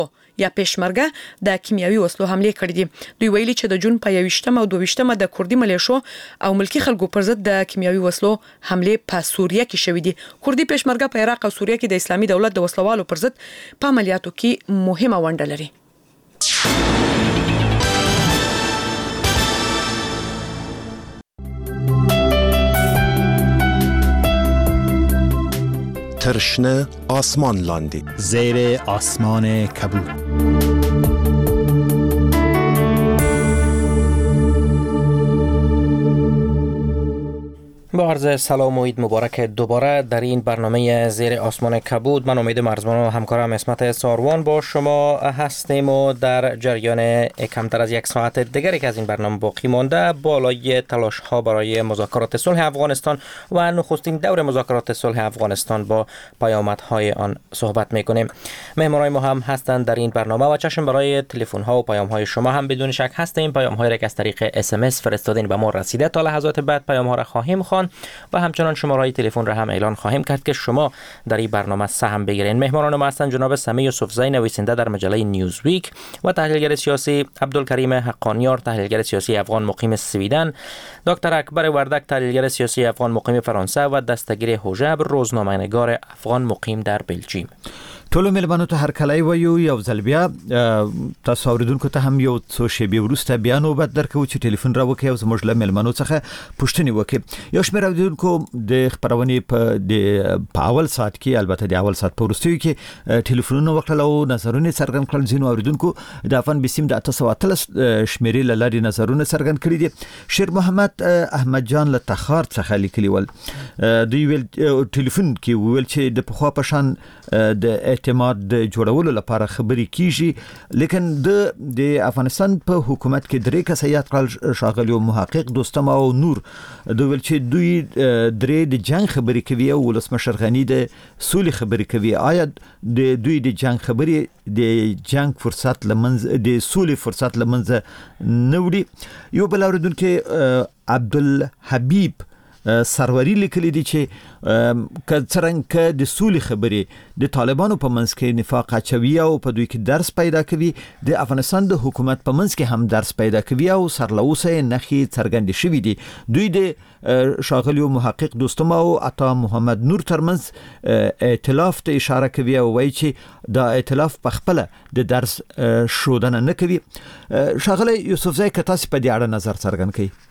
یا پېشمرګه د کیمیاوي وسلو حمله کړې دي. دوی ویلي چې د جون په 21 او 22 د کوردي ملیشو او ملکی خلکو پر ضد د کیمیاوي وسلو حمله په سوریه کې شوې دي. کوردي پېشمرګه په عراق او سوریه کې د اسلامي دولت د وسلوالو پر ضد په عملیاتو کې مهمه ونډه لري. ترشنه آسمان لاندی زیر آسمان کبود. با عرض سلام و عید مبارک دوباره در این برنامه زیر آسمان کبود. من امید مرزبان و همکارم اسمت ساروان با شما هستیم و در جریان کمتر از یک ساعت دیگری که از این برنامه باقی مانده بالای تلاش ها برای مذاکرات صلح افغانستان و نخستین دور مذاکرات صلح افغانستان با پیامدهای آن صحبت میکنیم. مهمانای ما هم هستند در این برنامه و چشم برای تلفن ها و پیام های شما هم بدون شک هستیم. پیام هایی که از طریق SMS فرستادین به ما رسیده، تا لحظات بعد پیام ها را خواهیم خواند و همچنان شماره تلفن را هم اعلان خواهیم کرد که شما در این برنامه سهم بگیرین. مهمانان ما هستند جناب سمی یوسفزی، نویسنده در مجله نیوزویک و تحلیلگر سیاسی، عبدالکریم حقانیار، تحلیلگر سیاسی افغان مقیم سویدن، دکتر اکبر وردک، تحلیلگر سیاسی افغان مقیم فرانسه و دستگیر هوژب، روزنامه‌نگار افغان مقیم در بلژیم. ټولو ملمنو ته هر کله یو ځل بیا تاسو اوریدونکو ته هم یو څو شیبې وروسته بیا نوبت درکوو چې ټلیفون راوکړئ او زموږ له ملمنو څخه پوښتنې وکړئ. یو شمېر اوریدونکو د خپرونې په اول ساعت کې، البته د اول ساعت په وروستیو کې ټلیفونونه وکړل او نظرونه څرګند کړل. ځینو اوریدونکو د افغان بسیم د 813 شمېرې له لارې نظرونه څرګند کړي دي. شیر محمد احمد جان له تخار څخه لیکلي ول، دوی ویل ټلیفون کې ویل چې د پخوا په شان د اعتماد د جوړولو لپاره خبرې کیږي، لیکن د افغانستان په حکومت کې درې کسه یاد کړل، ښاغلي محقق دوستم او نور. دوی ویل چې دوی درې د جنگ خبرې کوي او ولسمشر غنی د سولې خبرې کوي. آیا د دوی د جنگ خبرې د جنگ فرصت لمنځ د سولې فرصت لمنځ نه وړي؟ یو بل اوریدونکو عبدالحبیب سروری لیکلی دی چې څرنګه د سولې خبرې د طالبانو په منځ کې نفاق اچوي او په دوی کې درس پیدا کوي، د افغانستان د حکومت په منځ کې هم درس پیدا کوي او سرلوسه نخي څرګند شوی دي. دوی د ښاغلي محقق دوستم او عطا محمد نور ترمنځ ائتلاف ته اشاره کوي او وایي چې دا ائتلاف په خپل د درس شودنه نه کوي. ښاغلي یوسفزی که تاسو په دې اړه نظر څرګند کړئ.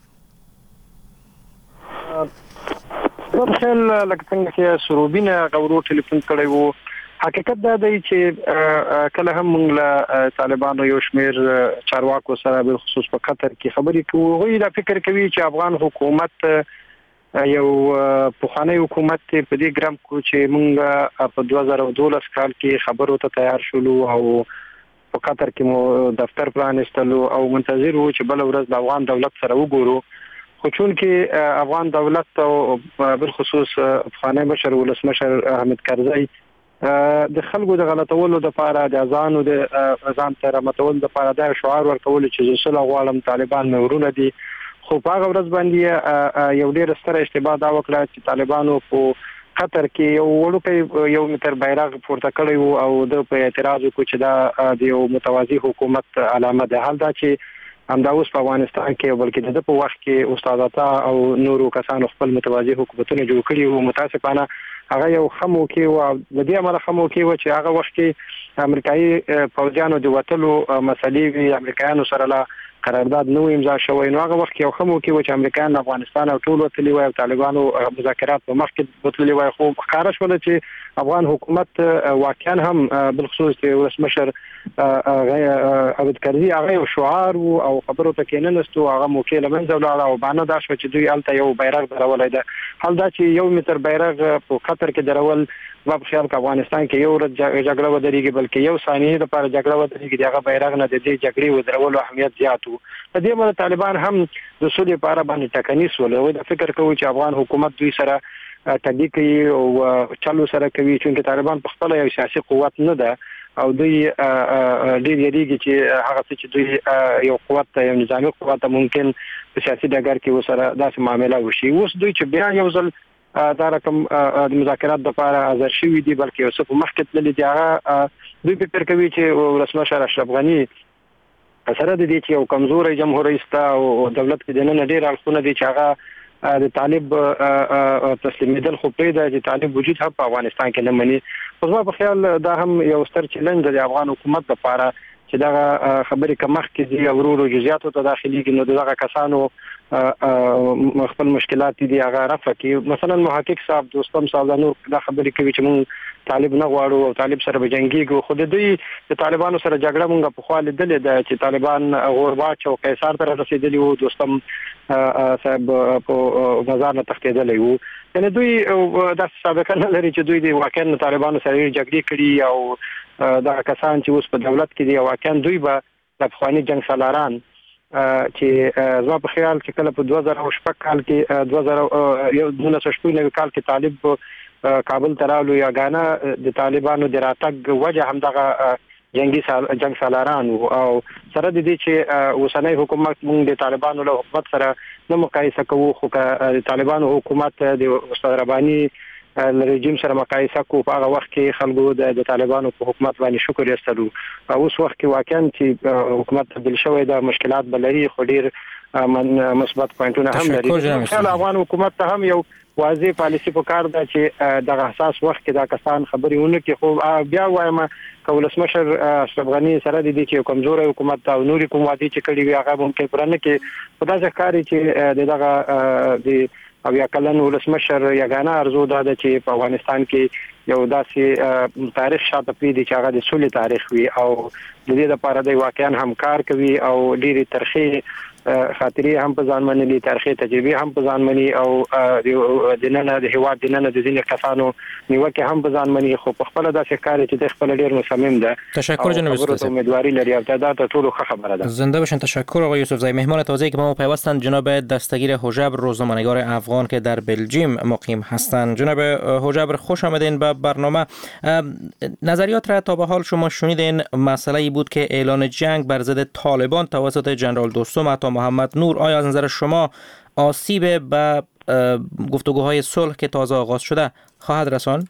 خل لکه څنګه چې سروبینه غورو ټلیفون کړی وو، حقیقت دا دی چې کله هم موږ له طالبانو یو شمیر چارواکو سره به خصوص په قطر کې خبرې کوو. هغوی دا فکر کوي چې افغان حکومت یو پخوانی حکومت په دې ګرام کو چې موږ په 2012 کال کې خبرو ته تیار شولو او په قطر کې مو دفتر پرانستلو او منتظر وو چې بل ورځ د افغان دولت سره وګورو. خو چون کې افغان دولت او بالخصوص افغاني مشر ولسمشر حامد کرزي د خلکو د غلطولو د لپاره د اذان او د اذان تر متول د لپاره د شعار ورکول چې زسل غوالم طالبان مورونه دي. خو په هغه ورځ باندې یو ډېر ستر اشتباه دا وکړه چې طالبانو په قطر کې یو وړوکی یو متر بیرغ پورته کړی وو او د په اعتراض وکړ چې دا د یو متوازی حکومت علامه ده. حال دا چې همدا اوس په افغانستان کې بلکې د په وخت کې استاد عطا او نورو کسانو خپل متوازی حکومتونه جوړ کړي وو. متاسفانه هغه یو خمو کې او د دې امر خمو کې و چې هغه وخت کې امریکایي فوجانو د وټلو مسلې وی امریکایانو سره لا قرارداد نو امضا شوی. نو هغه وخت کې یو خمو کې و چې امریکایان افغانستان او ټول وټلي وای او طالبانو مذاکرات په مخ کې وټلي وای. خو ښکارا شول چې افغان حکومت واقعا هم بالخصوص د ولسمشر حامد کرزي هغه یو شعار او خبرو ته کې نه نستو، هغه موکل منځ ولاړ او باندې دا شو چې دوی الته یو بیرغ درولای ده. حال دا چې یو متر بیرغ په قطر کې درول و په خیال کې افغانستان کې یو جګړه ودرېږي بلکې یو ثانیه لپاره جګړه ودرېږي، دغه بیرغ نه د دې جګړې ودرولو اهمیت زیات وو. په دې مله طالبان هم د سولې لپاره باندې ټکنیس ول او د فکر کوي چې افغان حکومت دوی سره تګي کوي او چالو سره کوي، چې طالبان په خپل یو سیاسي قوت نه ده او دوی ډېر یریږي چې هغه څه چې دوی یو قوت یو نظامی قوت ممکن په سیاسي ډګر کې وسره داسې معاملې وشي. اوس دوی چې بیا یو ځل دا رقم د مذاکرات لپاره حاضر شوي دي بلکې اوس په مخ کې تللي دي، هغه دوی فکر کوي چې ولسمشر اشرف غنی سره د دې چې یو کمزوري جمهوریت او دولت کې د نن ډیر اړخونه دي چې هغه د طالب تسلیمیدل خو پیدا چې طالب وجود هم په افغانستان کې نه مني. خو زما په خیال دا هم یو ستر چیلنج دی افغان حکومت لپاره چې دا خبرې کمخ کې دي ورورو جزئیاتو ته داخلي کې نو دغه کسانو خپل مشکلات دي هغه رفع کې. مثلا محقق صاحب دوستم صاحب نور دا خبرې کوي چې مونږ طالب نه غواړو او طالب سره بجنګيږو. خو د دوی د طالبانو سره جګړه مونږ په خوا لیدلې ده چې طالبان غورباچ او قیصر ته رسیدلی وو. دوستم صاحب په بازار نه تختیدلی وو. یعنی دوی د سابقه نه لري چې دوی د واقعا طالبانو سره جګړې کړي او دا کسان چې اوس په دولت کې دي واقعا دوی به د افغاني جنگ سالاران چې زما په خیال چې کله په 2016 کال کې 2019 کال کې طالب کابل ترالو یا غانا د طالبانو د راتګ وجه هم دغه جنگ سالاران او سره د دې چې اوسنۍ حکومت موږ د طالبانو له حکومت سره نه مقایسه کوو خو د طالبانو حکومت د استاد رباني رژیم سره مقایسه کوو. په هغه وخت کې خلکو د طالبانو په حکومت باندې شکر ایستلو. اوس وخت کې واقعا چې حکومت تبدیل شوی د مشکلات بلري خو ډیر مثبت پوینټونه هم لري. خلک افغان حکومت ته هم یو واضح پالیسی په کار ده چې د حساس وخت کې دا کسان خبرونه کې خو بیا وایم کولسمشر اشرف غنی سره د دې چې کمزوري حکومت او نوري کوم وادي چې کړي وي هغه ممکن پرنه کې خدای ځکاري چې دغه د او یا کلن ولسمشر یګانا ارزو ده چې په افغانستان کې یو داسې تاریخ شاته پریدي چې هغه د سولې تاریخ وي او د دې لپاره د واقعا همکار کوي او ډېری ترخی خاطري هم په ځان منلي تاریخي تجربه هم په ځان مني او د نن د هیواد د نن د ځینې کسانو نیوکه هم په ځان مني خو په خپل داسې کار چې د خپل ډیر مصمم ده. تشکر جناب استاد. امیدواری لري او دا ټول ښه خبره ده. زنده باشن. تشکر آقای یوسفزی. مهمان تازه‌ای که ما پیوستند جناب دستگیر حجبر روزنامه‌نگار افغان که در بلژیم مقیم هستند. جناب حجبر خوش آمدین به برنامه. نظریات را تا به حال شما شنیدین. مسئله بود که اعلان جنگ بر ضد طالبان توسط جنرال دوستم عطا محمد نور آیا از نظر شما آسیب به گفتگوهای صلح که تازه آغاز شده خواهد رساند؟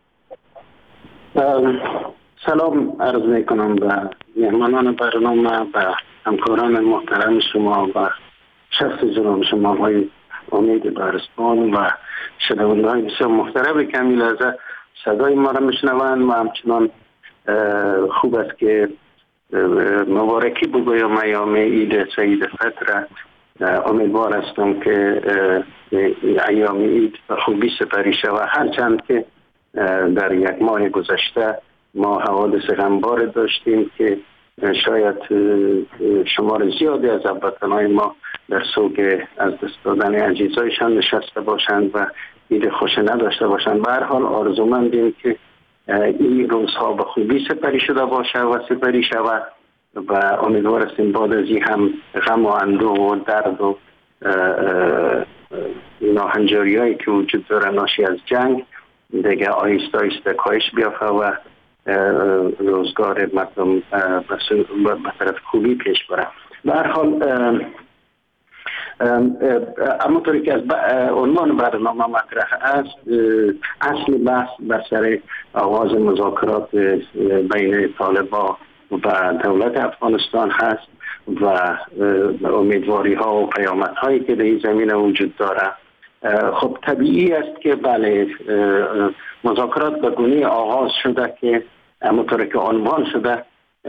سلام عرض میکنم به مهمانان برنامه، به همکاران محترم شما و شخص جناب شما های امید بارستان و شنونده های بسیار محترم کمیل از صدای ما را میشنوند و همچنان خوب است که مبارکی بگویم ایام عید سعید فطر. امیدوار هستم که ایام عید به خوبی سپری شود، هرچند که در یک ماه گذشته ما حوادث غمبار داشتیم که شاید شمار زیادی از هموطنان ما در سوگ از دست دادن عزیزایشان نشسته باشند و عید خوش نداشته باشند. به هر حال آرزومندیم که این روزها به خوبی سپری شده باشه و سپری شود و امیدوار هستیم بعد از این هم غم و اندوه و درد و ناهنجاری هایی که وجود داره ناشی از جنگ دیگه آهسته آهسته کاهش بیافته و روزگار مردم به طرف خوبی پیش بره. به هر حال همونطوری که از عنوان برنامه مطرح است، اصل بحث بر سر آغاز مذاکرات بین طالبان و دولت افغانستان هست و امیدواری ها و پیامد هایی که در این زمینه وجود داره. خب طبیعی است که بله مذاکرات به گونه آغاز شده که همونطور که عنوان شده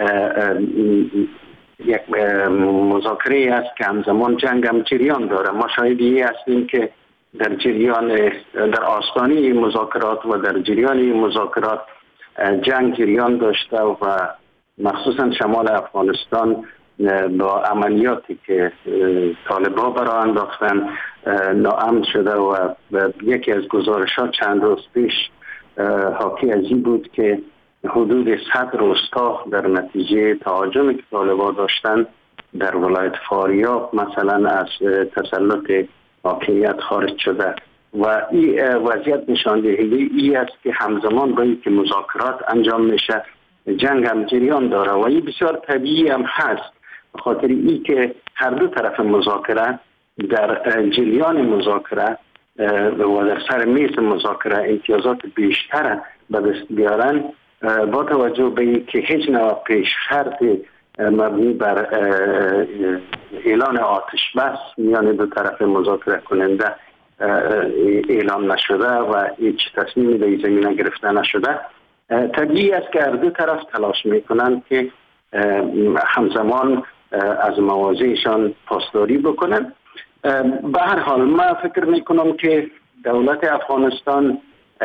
یک مذاکره است که همزمان جنگ هم جریان داره. ما شاهدی هستیم که در جریان در آستانه مذاکرات و در جریان مذاکرات جنگ جریان داشته و مخصوصا شمال افغانستان با عملیاتی که طالبان برای انداختن ناامن شده و یکی از گزارشات چند روز پیش حاکی از این بود که حدود 100 روستا در نتیجه تهاجمی که طالبان داشتن در ولایت فاریاب مثلا از تسلط حاکمیت خارج شده و این وضعیت نشان دهنده است که همزمان با اینکه مذاکرات انجام میشه جنگ هم جریان داره و این بسیار طبیعی هم هست، به خاطر این که هر دو طرف مذاکره در جریان مذاکره و در سر میز مذاکره امتیازات بیشتر به دست بیارن با توجه به اینکه هیچ نوع پیش شرط مبنی بر اعلان آتش بس میان دو طرف مذاکره کننده اعلام نشده و هیچ تصمیمی در این زمینه گرفته نشده، طبیعی است که هر دو طرف تلاش میکنند که همزمان از مواضعشان پاسداری بکنند. به هر حال من فکر میکنم که دولت افغانستان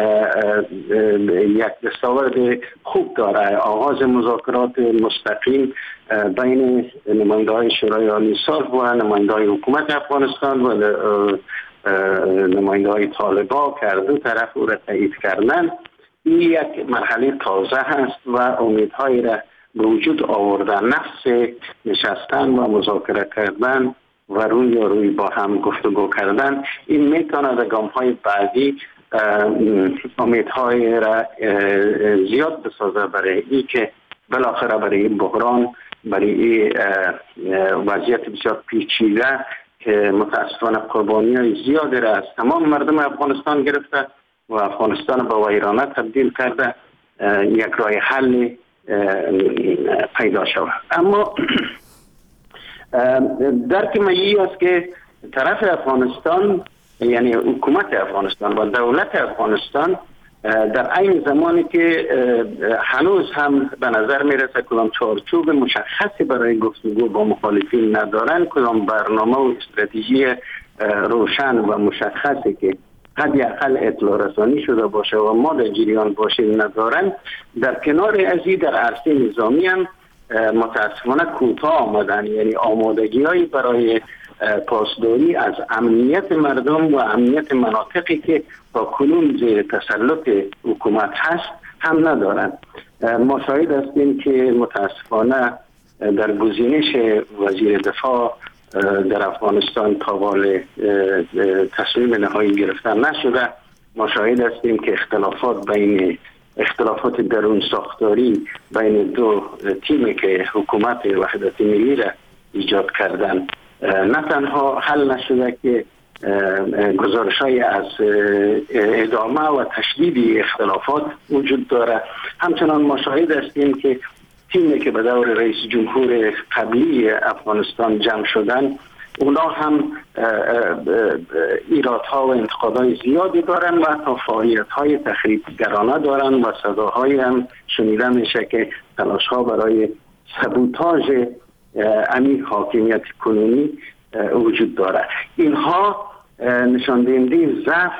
یک دستاورد خوب داره. آغاز مذاکرات مستقیم بین نماینده‌های شورای عالی صلح و نماینده‌های حکومت افغانستان و نماینده‌های طالبان که هر دو طرف او را تایید کردن، این یک مرحله تازه هست و امیدهایی را به وجود آوردن. نفس نشستن و مذاکره کردن و روی با هم گفتگو کردن، این میتونه در گام‌های بعدی امیدهای را زیاد بسازه برای این که بالاخره برای این بحران، برای این وضعیت بسیار پیچیده که متاسفانه قربانی‌های زیادی را از تمام مردم افغانستان گرفته و افغانستان به ویرانه تبدیل کرده، یک راه حل پیدا شود. اما درک من است که طرف افغانستان، یعنی حکومت افغانستان و دولت افغانستان، در این زمانی که هنوز هم به نظر میرسه کدام چارچوب مشخصی برای گفتگو با مخالفین ندارن، کدام برنامه و استراتژی روشن و مشخصی که حداقل اطلاع رسانی شده باشه و ما در جریان باشیم ندارن، در کنار ازی در عرصه نظامی هم متاسفانه کوتاه آمدن. یعنی آمادگی‌هایی برای پاسداری از امنیت مردم و امنیت مناطقی که با کنون زیر تسلط حکومت هست هم ندارند. ما شاهد هستیم که متاسفانه در گزینش وزیر دفاع در افغانستان تاوال تصمیم نهایی گرفتن نشده. ما شاهد هستیم که اختلافات درون ساختاری بین دو تیمی که حکومت وحدت ملی را ایجاد کردن نه تنها حل نشده که گزارش‌های از ادامه و تشدید اختلافات وجود داره. همچنان ما شاهد هستیم که تیمی که به دور رئیس جمهور قبلی افغانستان جمع شدن، اونا هم ایرادها و انتقادهای زیادی دارن و حتی فعالیت‌های تخریبگرانه دارن و صداهایی هم شنیده میشه که تلاش‌ها برای سبوتاژ امیر حاکمیت کنونی وجود داره. اینها نشان دهنده ضعف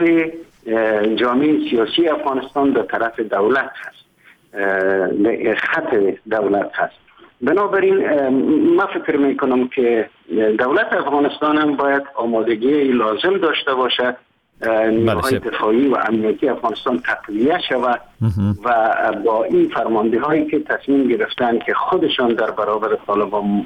جامعه سیاسی افغانستان در طرف دولت هست، خط دولت هست. بنابراین من فکر میکنم که دولت افغانستان هم باید آمادگی لازم داشته باشه، نیروهای دفاعی و امنیتی افغانستان تقویه شود و با این فرمانده هایی که تصمیم گرفتن که خودشان در برابر طالبان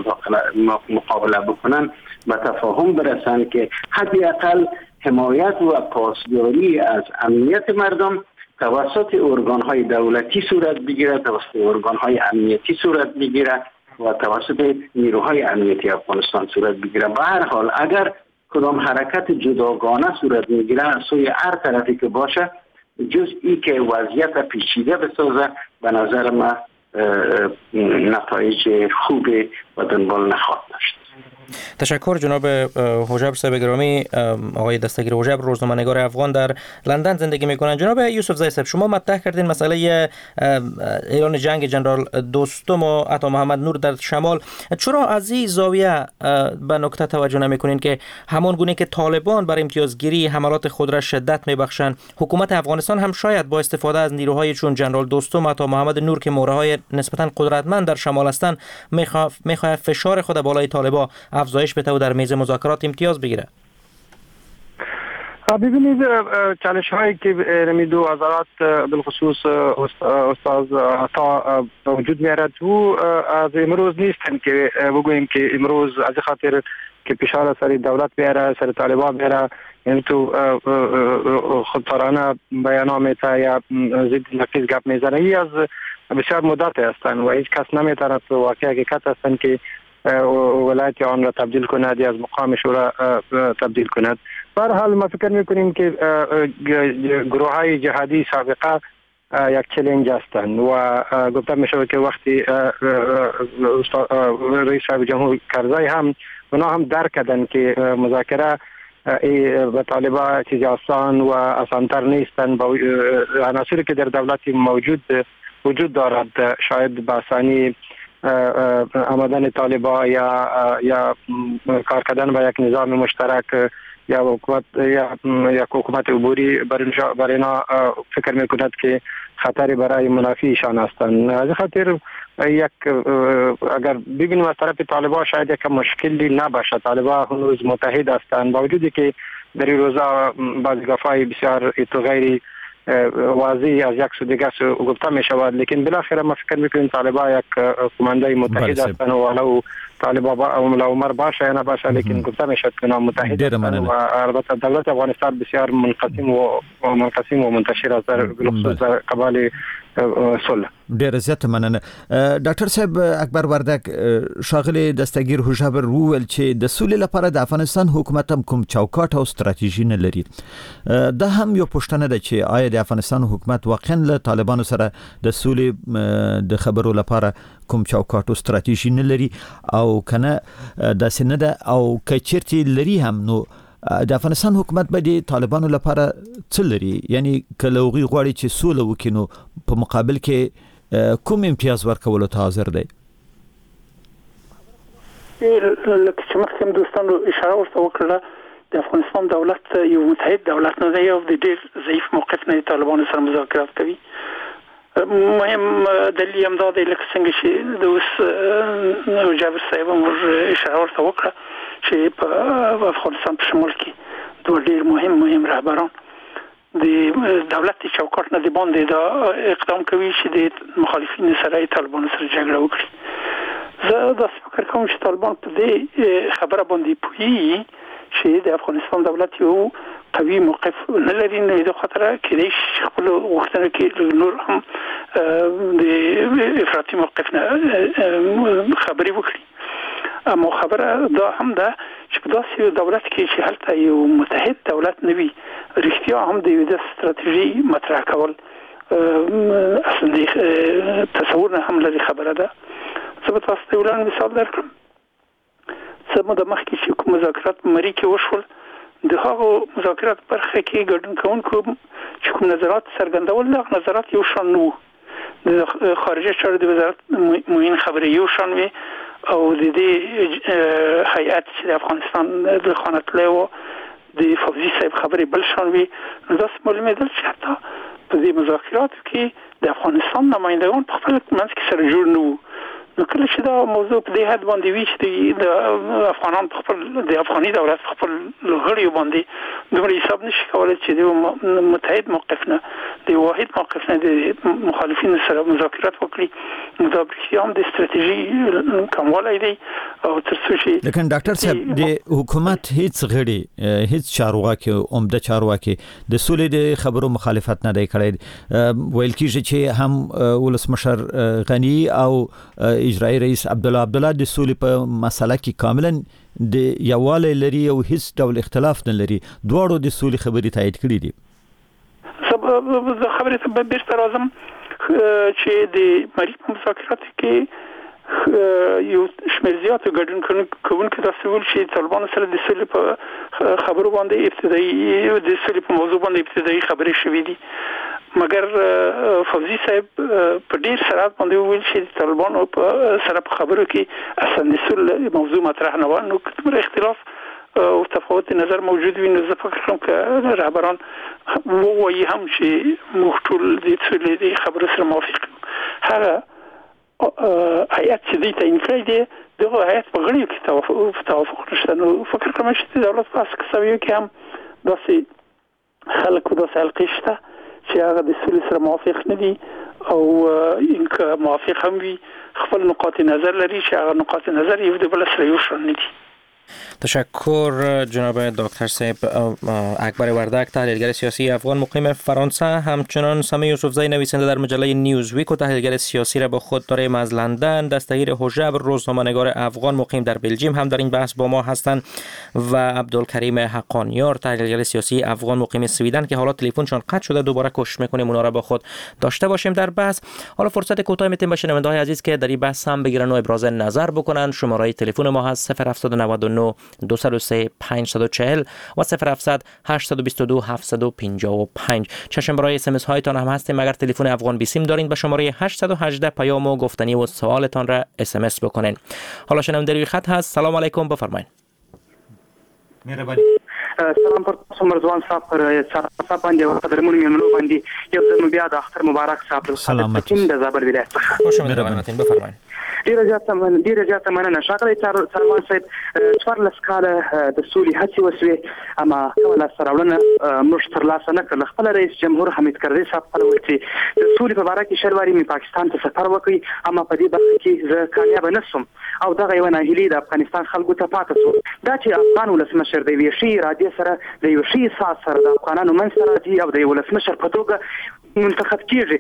مقابله بکنن به تفاهم برسن که حداقل حمایت و پاسداری از امنیت مردم توسط ارگان‌های دولتی صورت بگیره، توسط ارگان‌های امنیتی صورت بگیره و توسط نیروهای امنیتی افغانستان صورت بگیره. به هر حال اگر کدام حرکت جداگانه صورت میگیره از سوی هر طرفی که باشه، جز ای که وضعیت پیچیده بسازه، به نظر من نتایج خوب و دنبال نخواهد داشت. تشکر جناب حجبر صاحب گرامی. آقای دستگیر حجبر روزنامه‌نگار افغان در لندن زندگی میکنند. جناب یوسف زی صاحب، شما مطرح کردین مسئله اعلان جنگ جنرال دوستم و عطا محمد نور در شمال. چرا از این زاویه به نکته توجه نمیکنین که همان گونه که طالبان بر امتیازگیری حملات خود را شدت میبخشند، حکومت افغانستان هم شاید با استفاده از نیروهای چون جنرال دوستم و عطا محمد نور که مهره‌های نسبتاً قدرتمند در شمال هستند میخواد فشار خود بالای طالبان افزایش بده و در میز مذاکرات امتیاز بگیره؟ ببینید، چالش هایی که دو وزارت بالخصوص استاد عطا وجود میارد و از امروز نیستن که بگوییم که امروز از خاطر که فشار سر دولت بیاره، سر طالبان بیاره، یعنی تو خودسرانه بیانات میته یا ضد نقیض گپ میزنه. ای از بسیار مدت هستن و هیچ کس نمیتونه تو واقع حقیقت هستن که ولایت آن را تبدیل کند یا از مقامش را تبدیل کند. به هر حال ما فکر میکنیم که گروه های جهادی سابقه یک چالش هستند و گفته می شود که وقتی رئیس جمهور کرزی هم اونا هم درک کردن که مذاکره به طالبان چیز آسان و آسانتر نیستن. با عناصری که در دولت وجود دارد شاید به آسانی آمدن طالبان یا کار کردن با یک نظام مشترک یا حکومت عبوری برای اینا فکر میکند که خطری برای منافیشان هستند. از خاطر اگر ببینیم از طرف طالبان شاید یک مشکلی نباشه. طالبان هنوز متحد هستند با وجودی که در این روزا بعضی گفت‌های بسیار غیر واضح از یک سو دیگه گفته می شود، لیکن بالاخره ما فکر میکنیم طالبان یک کمانده متحد هستند و ولو طالبان ملا عمر باشه یا نباشه لیکن گفته می شود که اونا متحد هستند و البته دولت افغانستان بسیار منقسم و منتشر است در خصوص قبال صلح. ډیر زیات مننه. ډاکټر صاحب اکبر وردک شاغلی دستگیر هوشابر وویل چې د سولې لپاره د افغانستان حکومت هم کوم چوکاټ او ستراتیژي نه لري. دا هم یو پوښتنه ده چې آیا د افغانستان حکومت واقعا له طالبانو سره د سولې د خبرو لپاره کوم چوکاټ او ستراتیژي نه لري او کنه دا سینه ده او کچرتي لري هم نو د افغانستان حکومت به د طالبانو لپاره څه لري؟ یعنی کله وغي غواړي چې سوله وکینو په مقابل کې کوم امتیاز ورکول ته حاضر دی؟ لکه چې مخکې دوستانو اشاره ورته وکړه د افغانستان دولت یو متحد دولت نه دی او د ډېر ضعیف موقف نه طالبانو سره مذاکرات کوي. مهم دلیل هم دا دی لکه څنګه چې د اوس جابر صاحب هم اشاره ورته وکړه چې په افغانستان په شمال کې دوه ډېر مهم رهبران د دولت چوکاټ نه دی باندې دا اقدام کوي چې د مخالفین سره طالبانو سره جګړه وکړي. زه دا فکر کوم چې طالبان په دې خبره باندې پوهیږي چې د افغانستان دولت یو قوي موقف نه لري، نو د خطر کې خپل وختونه کې نور هم د افراطي موقف نه خبري وکړي. اما خبره دا هم ده چې په داسې دولت کې چې هلته یو متحد دولت نه وي رښتیا هم د یو ستراتیژي مطرح کول اصلا تصور نه هم لري خبره ده. زه به تاسو ته یو مثال درکړم. څه موده مخکې چې کوم مذاکرات په مری کې وشول د هغو مذاکرات برخه کې ګډون کوونکو چې کوم نظرات څرګندول دغه نظرات یو شان وو. د خارجه چارو د وزارت معین خبرې یو شان وي او د دې هیئت چې د افغانستان د خانتلی و د فوزي صاحب خبرې بل شان وي. نو داسې معلومېدل چې حتی په دې مذاکراتو کې د افغانستان نمایندګان په خپل منځ کې سره جوړ نه وو. نو کله چې دا موضوع په دې حد باندې وي چې د افغانان په خپل د افغاني دولت په خپل لغړیو باندې دومره حساب نشي کولی چې د متحد موقف نه د واحد موقف نه د مخالفین سره مذاکرات وکړي، نو دا برخه هم د ستراتیژي کموالی دی. او تر څو چې لیکن ډاکټر صاحب د حکومت هیڅ غړي هیڅ چارواکي عمده چارواکي د سولې د خبرو مخالفت نه دی کړی. ویل کیږي چې هم ولسمشر غنی او اجرایی رئیس عبدالله د سولې په مسله کې کاملا د یووالی لري او هیڅ ډول اختلاف نه لري. دواړو د سولې خبرې تایید کړې دي. زه خبرې ته بیرته راځم چې د مری په مذاکراتو کې یو شمېر زیاتو ګډون کوونکي داسې ویل چې طالبانو سره د سولې په خبرو باندې ابتدایي د سولې په موضوع باندې ابتدایي خبرې شوې دي، مګر فوزي صاحب په ډیر سرعت باندې ویل چې طالبانو په سره په خبرو کې اصلا د سولې موضوع مطرح نه و. نو کوم اختلاف او تفاوت نظر موجود وي نو زه فکر کوم چې رهبران وایي هم چې موږ ټول د سولې د خبرو سره موافق یو. هغه هیئت چې دوی تعیین کړی دی دغه هیئت په غړیو کې توافق نشته. نو فکر کوم چې د دولت په اساسیو کې هم داسې خلک او داسې حلقې شته چې هغه د سولې سره موافق نه دي او اینکه موافق هم وي خپل نقاط نظر لري چې هغه نقاط نظر یو د بل سره یو شان نه دي. تشکر جناب دکتر صاحب. اکبر وردک تحلیلگر سیاسی افغان مقیم فرانسه، همچنان سمی یوسفزی نویسنده در مجله نیوزویک و تحلیلگر سیاسی را با خود داریم از لندن. دستگیر حجب روزنامه‌نگار افغان مقیم در بلژیم هم در این بحث با ما هستند و عبدالکریم حقانیار تحلیلگر سیاسی افغان مقیم سویدن که حالا تلفنشان قطع شده دوباره کوشش میکنیم اونا را با خود داشته باشیم در بحث. حالا فرصت کوتاه میتیم به شنونده‌های عزیز که در این بحث هم بگیرن و ابراز نظر بکنن. شماره تلفن ما هست 0799 203 540 و 0700 822 755. چشم برای SMS هایتان هم هستیم. اگر تلفن افغان بیسیم دارین به شماره 818 پیام و گفتنی و سوالتان را SMS بکنین. حالا شنونده روی خط هست. سلام علیکم، بفرمایید. مهربانی. سلام پر تاسو مرزوان صاحب پر صاحب باندې او قدرمن میمنو باندې یو ځل بیا د اختر مبارک صاحب سلامت د زابر ولایت خوش آمدید. بفرمایید. ډیره زیاته مننه شاګرد څاروان صاحب څوارلس کاله د سولې هڅې وسوې اما کومه سراوړنه موږ تر لاسه نه کړل. خپل رئیس جمهور حمید کرزي صاحب خپل وایي چې د سولې په اړه کې شلواري می پاکستان ته سفر وکړي اما په دې برخه کې زه کامیاب نه شوم او دغه یو ناهیلي د افغانستان خلکو ته پاتې شو. دا چې افغان ولسمشر د ویشي اراده سره د ویشي ساس سره د افغانانو منځ راځي او د ولسمشر په توګه منتخب کیږي.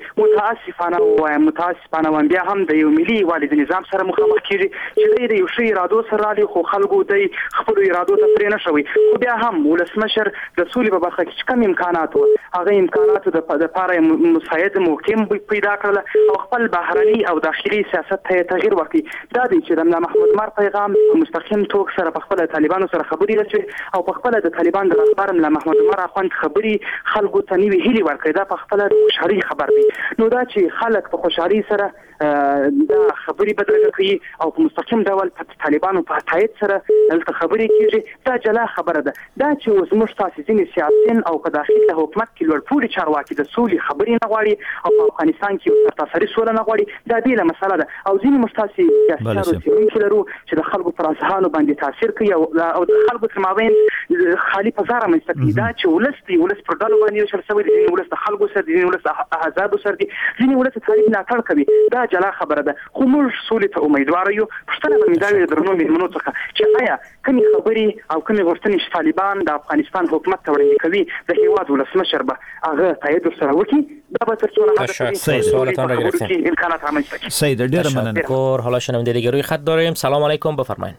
متاسفانه بیا هم د یو ملي والد نظام سره مخامخ کیږي چې د یو شی ارادو سره راځي خو خلکو د خپل ارادو ته پرې نه شوي. خو بیا هم ولسمشر د سولې په برخه کې کوم امکانات وو هغه امکانات د لپاره مساعد محکم پیدا کړل او خپل بهرني او داخلي سیاست ته تغییر ورکړي. دا دی چې د محمود مار پیغام مستقیم توګه سره په خپل طالبانو سره خبرې رسوي او په خپل د طالبان د رهبر محمود مار اخوند خبري خلکو ته نیوي هلي ورکړي. دا په خپل خوشحالي خبر دی. نو دا چې خلک په خوشحالي سره دا خبري بدرګه کوي او په مستقیم ډول په طالبانو په تایید سره دلته خبري کیږي دا جلا خبره ده. دا چې اوس موږ تاسو ځینې سیاسيين او په داخلي حکومت کې لوړپوړي چارواکي د سولې خبري نه غواړي او په افغانستان کې سرتاسري سوله نه غواړي. دا بیله مسله ده او ځینې مشتاسي سیاسيين لرو چې د خلکو پر ځهانو باندې تاثیر کوي او د خلکو تر مابین خالي فزاره مستقلی. دا چې ولس پر ډول باندې شر سوي دي، ولس د خلکو سره دي، ولس احزاب سره دي، ځینې ولس طالب نه تړ کوي. دا جلا خبره ده. خو موږ سولې ته امیدوار یو. پښتنه به مداوي درنو میمنو څخه چې آیا کومې خبري او کومې غوښتنې چې طالبان د افغانستان حکومت ته وړاندې کوي د هیواد ولسمشر به هغه تایید سره وکړي. دا به تر څو سوالتان را گرفتیم. امکانات رامنځته کړي. سید ډیر مننه. حالا شنونده دیگه روی خط داریم. سلام علیکم، بفرمایید.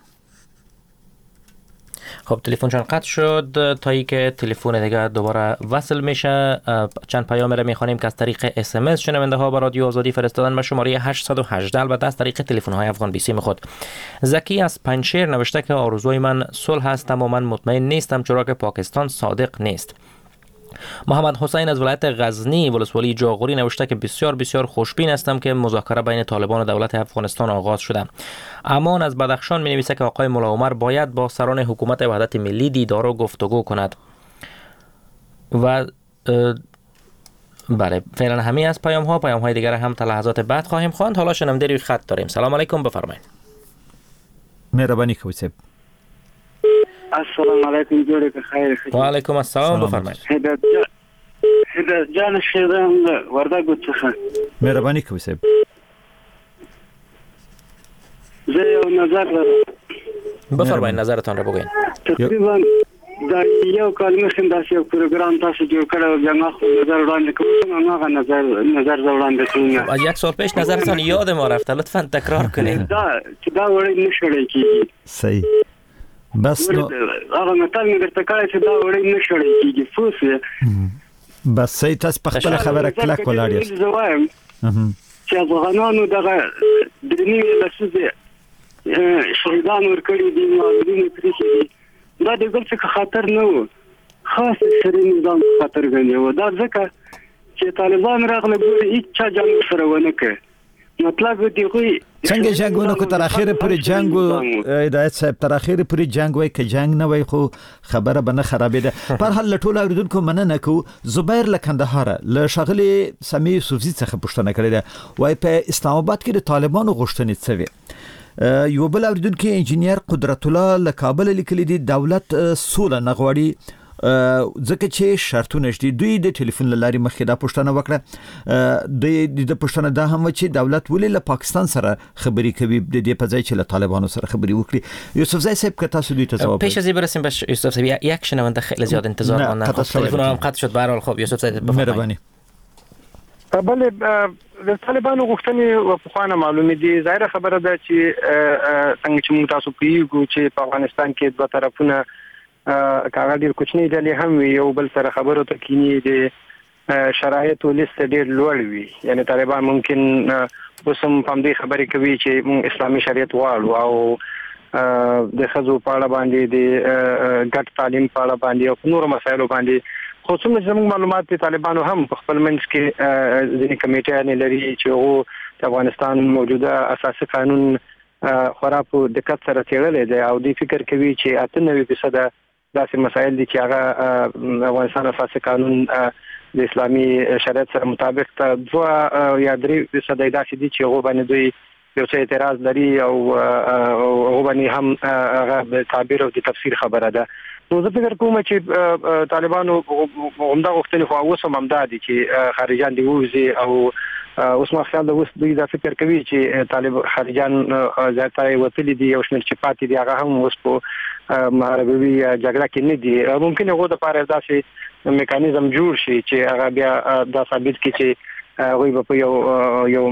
خب تلفنشان قطع شد. تا ای که تلفن دیگه دوباره وصل میشه چند پیام را میخوانیم که از طریق SMS شنونده ها به رادیو آزادی فرستادن به شماره 818 البته از طریق تلفن های افغان بیسیم خود. زکی از پنجشیر نوشته که آرزوی من صلح است اما من مطمئن نیستم چرا که پاکستان صادق نیست. محمد حسین از ولایت غزنی ولسوالی جاغوری نوشته که بسیار خوشبین هستم که مذاکره بین طالبان و دولت افغانستان آغاز شده. امان از بدخشان می نویسه که آقای ملا عمر باید با سران حکومت وحدت ملی دیدار و گفتگو کند. و بله فعلا همین از پیام های دیگر هم تا لحظات بعد خواهیم خواند. حالا شنونده روی خط داریم. سلام علیکم، بفرمایید. مهربانی کوچه. السلام علیکم، جوړه که خیر. و علیکم السلام، بفرمایید. هدایت جان شیران وردګ څخه. مهربانی کوچه. زه یو نظر لرم. بفرمایید نظرتان را بگوین. تقریبا دا یو کال مخکې داسې یو پروګرام تاسو جوړ کړی و بیا ما خو نظر وړاندې کوم هغه نظر وړاندې کوم. یک سال پیش نظرتان یاد ما رفته، لطفا تکرار کنید. دا وړي نشړی کیږي. صحیح. بس نو هغه متل مې درته کړی چې دا وړي نشړی کیږي فوسه. بس صحیح. تاسو په خپل خبره کلک ولاړ یاست. زه وایم چې افغانانو دغه درنی لسوزه شهیدان ورکړي دي، معلومه پریږي دي. دا د ګل څخه خطر نه و، خاص سری نظام خطر غنی و. دا ځکه چې طالبان راغله ګوري هیڅ چا جنگ سره ونه کړ. مطلب دی خو څنګه جنگونه کو تر اخره پورې جنگ هدایت صاحب تر اخره پورې جنگ وای که جنگ نه وای خو خبره بنه خرابېده. پر حال ټول اوریدونکو مننه کو. زبیر لکندهار له شغله سمی یوسفزی څخه پوښتنه کړې ده. وای په اسلام آباد کې د طالبانو غوښتنې څه وي؟ یو بل اوریدونکو انجینیر قدرت الله له کابل لیکلي دي دولت سوله نه غواړي ځکه چې شرطونه شدي دوی د ټلیفون لاري مخکې دا پوښتنه وکړه د پوښتنه دا هم چې دولت ولې له پاکستان سره خبري کوي د دې په ځای چې له طالبانو سره خبري وکړي. یوسف زای صاحب که تاسو دوی ته جواب پیش از این برسیم به یوسف صاحب یک شنونده خیلی زیاد انتظار مانده. تلفن هم قطع شد. به هر حال خب یوسف صاحب مهرباني. بله د طالبانو غوښتنې په خوانه معلومه دي. ظاهر خبره ده چې څنګه چې موږ تاسو پیږو چې په افغانستان کې دوه طرفونه کاغذ ډیر کوچنی دي هم یو بل سره خبرو ته کینی دي شرایطو لیست ډیر لوړ وي. یعنی طالبان ممکن وسم پم دې خبرې کوي چې موږ اسلامي شریعت واړو او د خزو په اړه باندې د ګډ تعلیم په اړه باندې او نور مسایلو باندې خو څومره زموږ معلومات دي طالبانو هم په خپل منځ کې ځینې کمیټې لري چې هغه د افغانستان موجوده اساسي قانون خورا په دقت سره څېړل دي او د فکر کوي چې 98% داسې مسایل دي چې هغه افغانستان اساسي قانون د اسلامي شریعت سره مطابق ته 2 یا 3% داسې دي چې هغه باندې دوی یو څه اعتراض لري او هغه باندې هم هغه تعبیر او د تفسیر خبره ده. نو زه فکر کوم چې طالبانو همدا غوښتنې خو اوس هم همدا دي چې خارجيان دی وځي او اوس ما خیال د اوس دوی دا فکر کوي چې طالب خارجيان زیاتره وتلي دي او شمیر چې پاتې دي هغه هم اوس په محاربوي جګړه کې نه دي. ممکن هغه د پاره داسې میکانیزم جوړ شي چې هغه بیا دا ثابت کړي چې وي په یو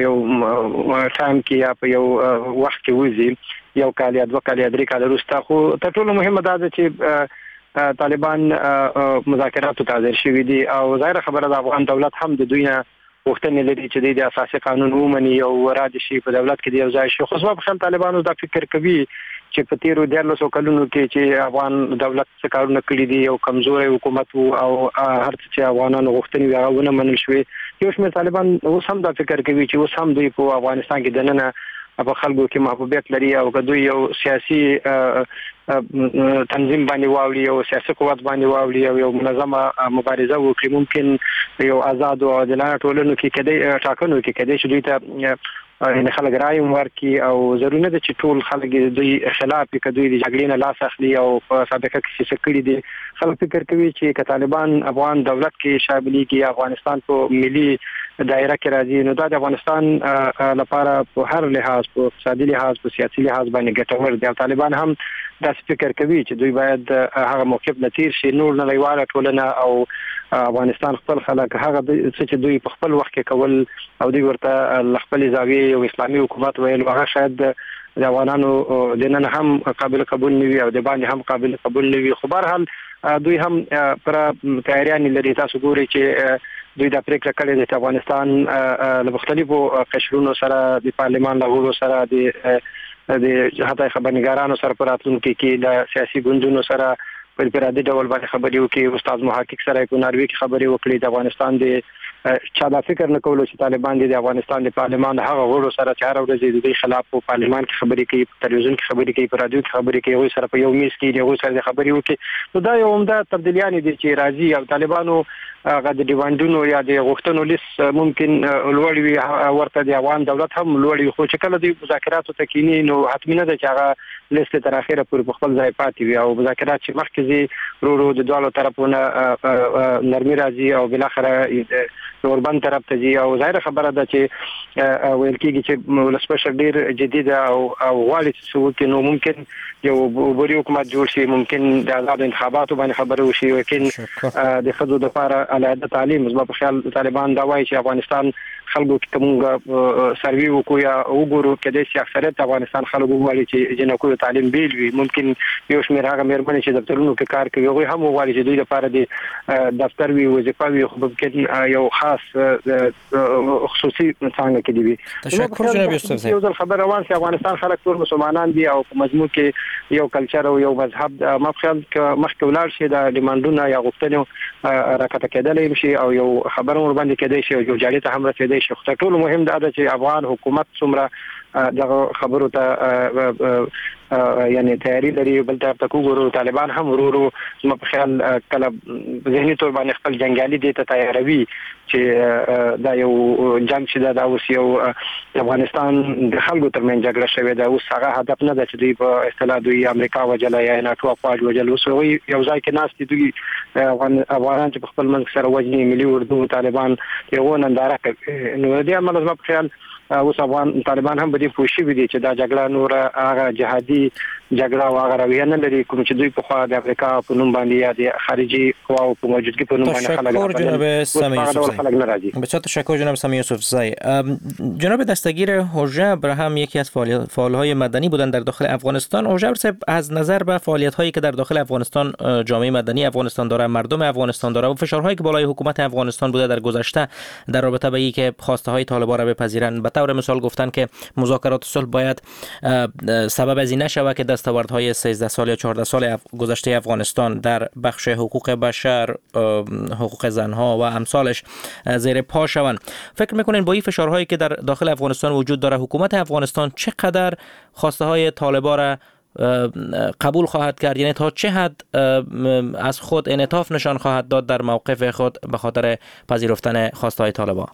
ټایم کې یا په یو وخت کې وځي یو کال یا 2 کال یا 3 کال وروسته. خو تر ټولو مهمه دا ده چې طالبان مذاکرات ته حاضر شوي دي او ظاهر خبره د افغان دولت هم د دوی نه غوښتنې لري چې د اساسي قانون ومني او راد شي په دولت کې دی یو ځای شي. خو ځکه خپل طالبانو دا فکر کوي چې په تیرو 13 کلونو کې چې افغان دولت څخه کارونه کړی دي او کمزوري حکومت او هر څه چې افغانانو غوښتنې هغه منل شوې. یو شمېر طالبان اوس هم دا فکر کوي چې اوس هم دوی په افغانستان کې دننه په خلکو کې محبوبیت لري او کدوې یو سیاسي تنظیم باندې واولي او سیاسي قوت باندې واولي او یو منظمه مبارزه وکړي ممکن یو آزاد او عادلانه ټولنه کې کېدای ټاکنو کې کېدای شي دوی ته ان خلک رائے ورکي او ضروري نه ده چې ټول خلک دوی خلاف کېدوي د جګړې نه لاس اخلي او په سابقه کې څه کړی دي. خلک فکر کوي چې طالبان افغان دولت کې شاملي کې افغانستان په ملي دایره کې راځي نو دا د افغانستان لپاره په هر لحاظ په اقتصادي لحاظ په سیاسي لحاظ باندې ګټور دي. طالبان هم دا فکر کوي چې دوی باید هغه موقف نتیر شي نور نه لایواله ټولنه او افغانستان خپل خلک هغه چې دوی په خپل وخت کې کول او دوی ورته خپل زاویه او اسلامي حکومت ویل هغه شاید د افغانانو دننه هم قابل قبول نوي او د باندې هم قابل قبول نوي. خو بهر حال دوی هم پر تیاریان لري. تاسو ګورئ چې دوی د پریکړه کړې د افغانستان له مختلفو قشرونو سره د پارلمان له غړو سره د حتی خبرنګارانو سره پر راتلونکو کې د سیاسي ګوندونو سره په پرادي ډول باندې خبرې وکړي. استاد محقق سره په ناروی کې خبرې وکړي. د افغانستان د چا دا فکر نه کولو چې طالبان د افغانستان د پارلمان هغه غړو سره چې هر ورځ د دوی خلاف په پارلمان کې خبرې کوي په تلویزیون کې خبرې کوي په رادیو کې خبرې کوي هغه سره په یو میز کې هغه سره خبرې وکړي. نو دا یو عمده تبدیلیان دي چې راځي او طالبانو هغه د دیوانډونو یا د غوښتنو لیست ممکن لوړ وي ورته د افغان دولت هم لوړ وي خو چې کله د مذاکراتو تکینی نو حتمی نه ده چې هغه لیست تر اخره پورې په خپل ځای پاتې وي او مذاکرات چې مخکې زی ورو د دوه طرفونو نرمي راځي او بل اخره اوربان طرف ته ځي او ظاهر خبره ده چې ویل کېږي چې ولسمشر ډیر جدید او غواړي چې نو ممکن یو بری حکومت جوړ شي ممکن د آزاد انتخاباتو باندې خبره وشي وکړي د خځو د لپاره علیحده تعلیم زما په خیال طالبان دا وایي چې افغانستان خلکو کې کومه سروي وکړو یا وګورو کېدای شي اکثریت افغانستان خلکو غواړي چې جنکو تعلیم بیل وي ممکن یو شمېر هغه مېرمنې چې دفترونو کې کار کوي هغه هم غواړي چې دوی لپاره د دفتر وي وظیفه وي خو ممکن یو خاص خصوصي څنګه کې دی. تشکر جناب یوسف. یو ځل خبر روان چې افغانستان خلک ټول مسلمانان دي او په مجموع کې یو کلچر او یو مذهب ما په خیال مخکې ولاړ شي د ډیماندونو یا غوښتنو راکته کېدل شي او یو خبر ور باندې کېدای شي او جوړجاړي ته هم رسیدای شي. خو ټول مهم دا ده چې افغان حکومت څومره دغه خبرو ته یعنی تیاری لري. بل طرف ته وګورو طالبان هم ورورو زما په خیال کله ذهني تور باندې خپل جنگالي دي ته تیاروي چې دا یو جنگ چې دا اوس یو افغانستان د خلکو ترمنځ جګړه شوې ده. اوس هغه هدف نه ده چې دوی په اصطلاح دوی امریکا وجله یا ناتو افواج وجله، اوس یو ځای کې ناس دي دوی افغانان چې په خپل منځ سره وجني ملي اردو طالبان یو ننداره کوي. نو دې عمل زما په خیال اوس افغان طالبان هم به دې پوښي دي چې دا جګړه نور هغه جهادي جګړه او هغه رویه نه لري کوم چې دوی په خوا د امریکا په نوم باندې یا د خارجي قواو په موجودګي په نوم باندې خلک جناب سامی یوسفزی. بسیار تشکر جناب سامی یوسفزی. جناب دستگیر حجه ابراهیم یکی از فعالهای مدنی بودند در داخل افغانستان. حجه ابراهیم از نظر به فعالیت‌هایی که در داخل افغانستان جامعه مدنی افغانستان داره، مردم افغانستان داره و فشارهایی که بالای حکومت افغانستان بوده در گذشته در رابطه با اینکه خواسته های طالبان را بپذیرند، به طور مثال گفتن که مذاکرات صلح باید سبب از این نشود که دستاوردهای 13 سال یا 14 سال گذشته افغانستان در بخش حقوق بشر، حقوق زنها و امثالش زیر پا شوند. فکر میکنین با این فشارهایی که در داخل افغانستان وجود داره حکومت افغانستان چقدر خواسته های طالبان را قبول خواهد کرد؟ یعنی تا چه حد از خود انعطاف نشان خواهد داد در موقف خود به خاطر پذیرفتن خواسته های طالبان؟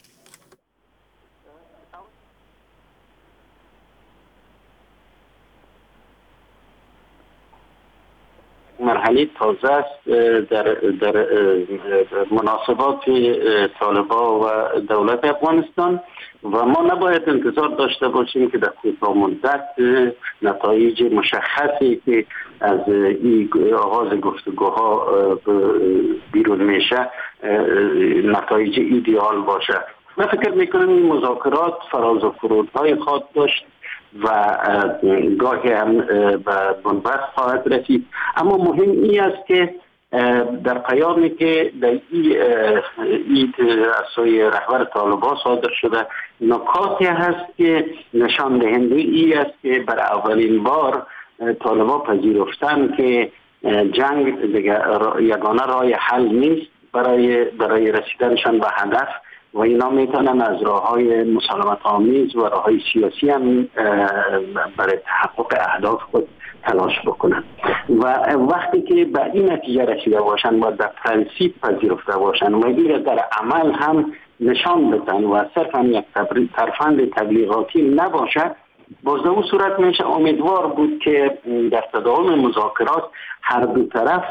مرحله تازه است در مناسبات طالبان و دولت افغانستان و ما نباید انتظار داشته باشیم که در کوتاه مدت نتایج مشخصی که از این آغاز گفتگوها بیرون میشه نتایج ایدئال باشه. من فکر میکنم این مذاکرات فراز و فرودهای خواهد داشت و گاهی هم به بنبست خواهد رسید، اما مهم این است که در پیامی که در این از سوی رهبر طالبان صادر شده نکاتی هست که نشان دهنده ای است که برای اولین بار طالبان پذیرفتن که جنگ دیگر یگانه راه حل نیست برای رسیدنشان به هدف و اینا میتونن از راههای مسالمت آمیز و راههای سیاسی هم برای تحقق اهداف خود تلاش بکنن و وقتی که به این نتیجه رسیده باشن و در پرنسیپ پذیرفته باشن و این در عمل هم نشان بدن و صرفا یک ترفند تبلیغاتی نباشه، باز در اون صورت میشه امیدوار بود که در تداوم مذاکرات هر دو طرف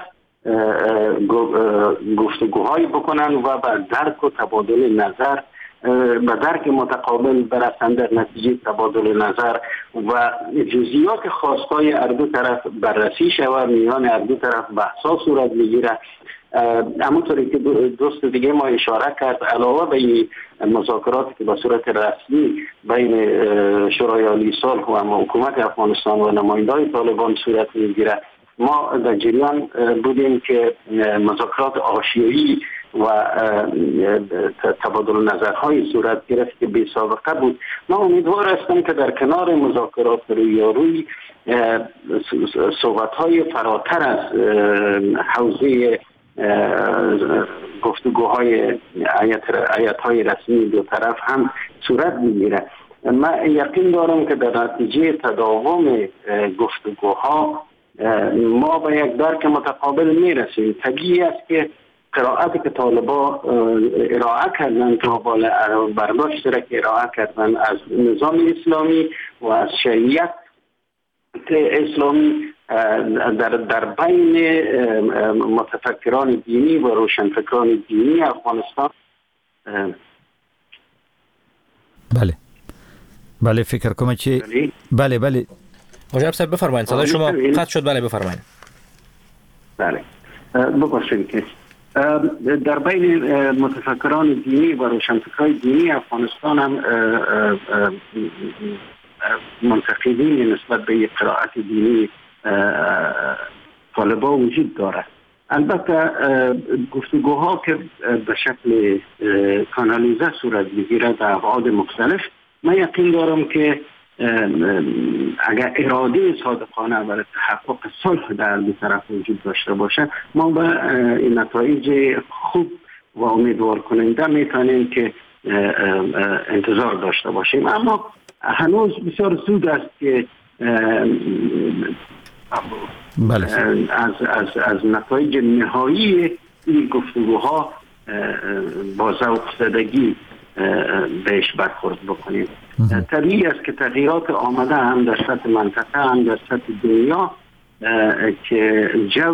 گفتگوهایی بکنن و به درک و تبادل نظر به درک متقابل برسند در نتیجه تبادل نظر و جزئیات خواستای هر دو طرف بررسی شود، میان هر دو طرف بحثا صورت بگیره. همونطوری که دوست دیگه ما اشاره کرد، علاوه به این مذاکراتی که به صورت رسمی بین شورای عالی صلح و حکومت افغانستان و نماینده‌های طالبان صورت میگیره، ما در جریان بودیم که مذاکرات آشیایی و تبادل نظرهای صورت گرفت که بی سابقه بود. ما امیدوار هستم که در کنار مذاکرات رویارویی صحبت‌های فراتر از حوزه گفتگوهای هیئت‌های رسمی دو طرف هم صورت میگیره. من یقین دارم که در نتیجه تداوم گفتگوها ما به یک درک متقابل میرسیم. طبیعی است که قرائتی که طالبان ارائه کردن، برداشت را که ارائه کردن از نظام اسلامی و از شریعت اسلامی در بین متفکران دینی و روشنفکران دینی افغانستان. بله فکر کنم که بله مجاب صاحب بفرمایید، صدای شما قطع شد. بله بفرمایید. بله ببخشید که در بین متفکران دینی و روشنفکران دینی افغانستان هم منتقدین نسبت به قرائت دینی طالبان وجود دارد. البته گفتگوها که به شکل کانالیزه صورت میگیره در ابعاد مختلف، من یقین دارم که اگر اراده صادقانه برای تحقق صلح در دو طرف وجود داشته باشه، ما به نتایج خوب و امیدوار کننده میتونیم که انتظار داشته باشیم. اما هنوز بسیار زود است که از نتایج نهایی این گفتگوها با ذوق زدگی بهش برخورد بکنیم. طبیعی است که تغییرات آمده هم در سطح منطقه هم در سطح دنیا که جو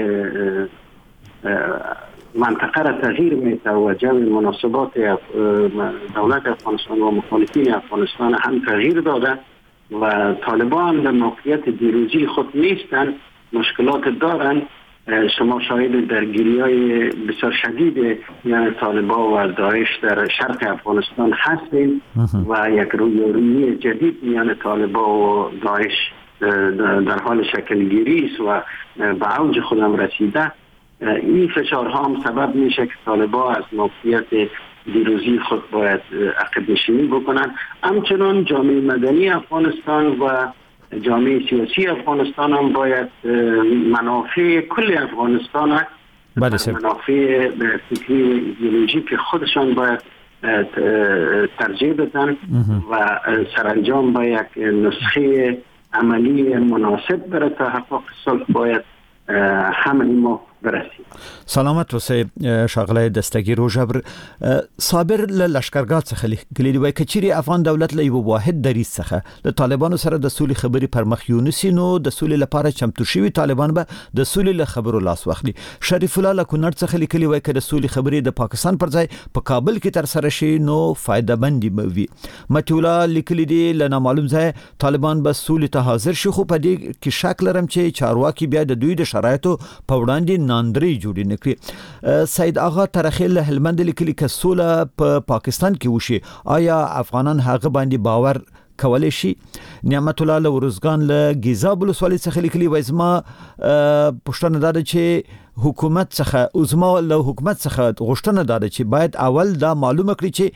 منطقه را تغییر میده و جو مناسبات دولت افغانستان و مخالفین افغانستان هم تغییر داده و طالبان در موقعیت دیروزی خود نیستند، مشکلات دارند. شما شاهد درگیری‌های بسیار شدید میان طالبان و داعش در شرق افغانستان هستیم و یک رویارویی جدید میان طالبان و داعش در حال شکلگیری است و به اوج خودم رسیده. این فشارها هم سبب میشه که طالبان از موقعیت دیروزی خود باید عقب نشینی بکنن. همچنان جامعه مدنی افغانستان و جامعه سیاسی افغانستان هم باید منافع کل افغانستان منافع فکری و ایدئولوژیک خودشان باید ترجیح بدن و سرانجام با یک نسخه عملی مناسب برای تحقق صلح باید همه ما برسیم. سلامت اوسئ ښاغلی دستګیر وژبر. صابر له لشکرګاه څخه لیکلي وای کچيري افغان دولت له یو واحد دریځ څخه د طالبانو سره د سولې خبرې پر مخ یونسي نو د سولې لپاره چمتو شوي طالبان به د سولې له خبرو لاس واخلي. شریف الله له کونړ څخه لیکلي وای ک د سولې خبرې د پاکستان پر ځای په کابل کې تر سره شي نو فائدہ مند وي. متي الله لیکلي دي له نامعلوم ځای طالبان به سولې ته حاضر شي خو په دې کې شک لرم چې چارواکي بیا د دوی د شرایطو په وړاندې ناندري جوړ نکړي. سید آغا ترخیل له هلمند لیکلي ک سوله په پاکستان کې وشي آیا افغانان هغه باندې باور کولای شي؟ نعمت الله له ورزګان له گیزاب ولسوالۍ څخه لیکلي وای زما پښتنه ده چې حکومت څخه ازما له حکومت څخه غوښتنه ده چې باید اول دا معلومه کړي چې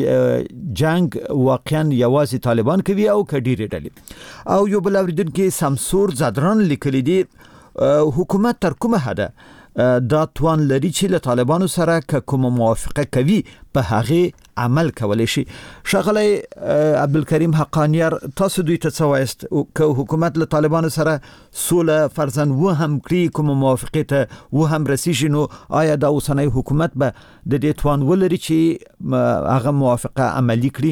جنگ واقعا یوازې طالبان کوي او کډيري ډلې. او یو بل اوریدونکو سمسور زادران لیکلي دي حکومت تر کومه حده دا توان لري چې له طالبانو سره کوم موافقه کوي په هغه عمل کولای شي. شغله عبدالکریم حقانیار تاسو دوی ته څه وایست که حکومت له طالبانو سره سوله فرضاً و هم کړی کوم موافقه ته و هم رسیږي نو آیا دا اوسنۍ حکومت به د دې توان ولري چې هغه موافقه عملی کړي؟